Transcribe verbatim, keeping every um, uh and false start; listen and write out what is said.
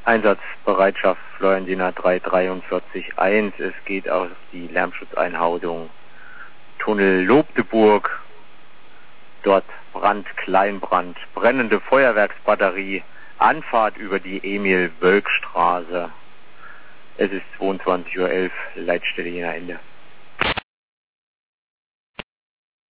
Einsatzbereitschaft Florian drei dreiundvierzig eins. Es geht auf die Lärmschutzeinhaudung Tunnel Lobdeburg. Dort Brand, Kleinbrand, brennende Feuerwerksbatterie, Anfahrt über die Emil-Wölk-Straße. Es ist zweiundzwanzig Uhr elf, Leitstelle Jena Ende.